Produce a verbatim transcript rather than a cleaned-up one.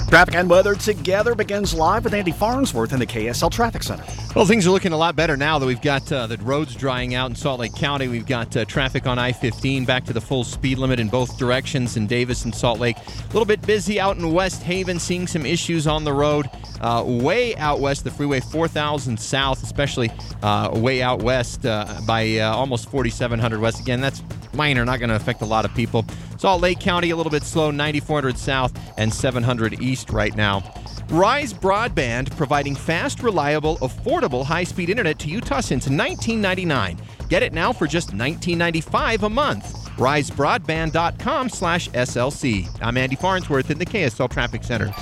Traffic and weather together begins live with Andy Farnsworth in the K S L Traffic Center. Well, things are looking a lot better now that we've got uh, the roads drying out in Salt Lake County. We've got uh, traffic on I fifteen back to the full speed limit in both directions in Davis and Salt Lake. A little bit busy out in West Haven, seeing some issues on the road. Uh, way out west, the freeway four thousand south, especially uh, way out west uh, by uh, almost forty-seven hundred west. Again, that's minor, not going to affect a lot of people. Salt Lake County, a little bit slow, ninety-four hundred south and seven hundred east right now. Rise Broadband, providing fast, reliable, affordable, high-speed internet to Utah since nineteen ninety-nine. Get it now for just nineteen ninety-five a month. rise broadband dot com slash S L C. I'm Andy Farnsworth in the K S L Traffic Center.